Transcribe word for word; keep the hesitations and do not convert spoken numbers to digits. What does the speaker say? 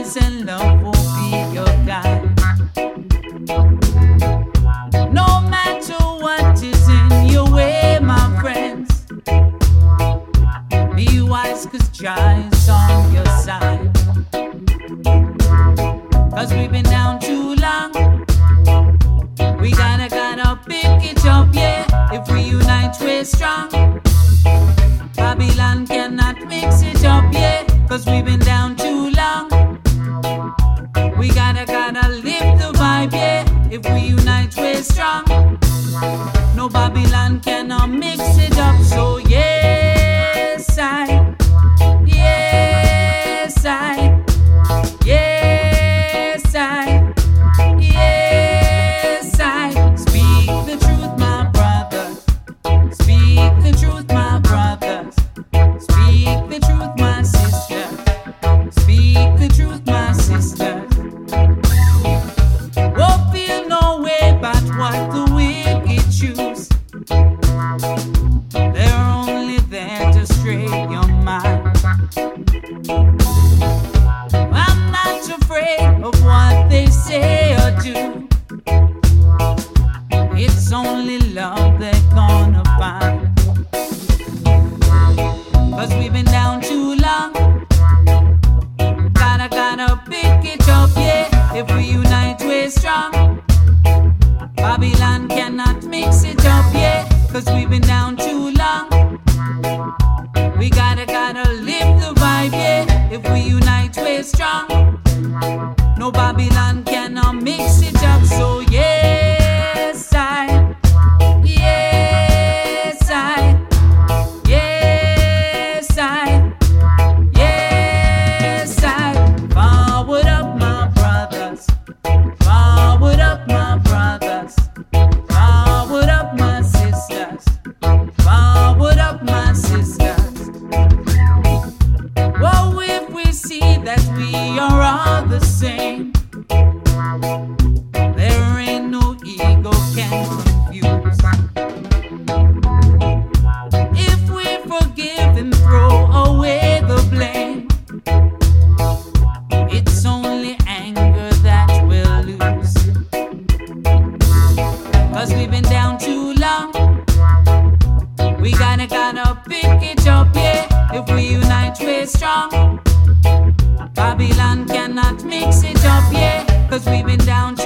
peace and love will be your guide. No matter what is in your way, my friends, be wise, cause Jah is on your side. Cause we've been down too long. We gotta, gotta pick it up, yeah. If we unite, we're strong. Babylon cannot mix it up, yeah. Cause we've been down too long. We gotta, gotta live the vibe, yeah. If we unite, we're strong. No Babylon cannot mix it up. So yes, I, yes, I, yes, I, yes, I. Speak the truth, my brothers. Speak the truth, my brothers. Speak the truth, my sisters. Speak the truth, my sisters. Won't feel no way about what the wicked choose. They're only there to stray your mind. I'm not afraid of what they say or do. It's only love they're gonna find. Cause we've been down too long. Gotta, gotta pick it up, yeah. If we unite, we're strong. Babylon cannot mix it up, yeah. Cause we've been down too long. We gotta, gotta live the vibe, yeah. If we unite, we're strong. No Babylon cannot mix it up. So yes, I, yes, I, yes, I, yes, I. Forward up, my brothers. Forward up, my brothers. Forward up, my sisters. Forward up, my sisters. Whoa, if we see that we are all the same, there ain't no ego can confuse. If we forgive and throw away the blame, it's only anger that we'll lose. Cause we've been down too long. We gotta, gotta pick it up, yeah. If we unite, we're strong. Babylon cannot mix it up, yeah. Cause we've been down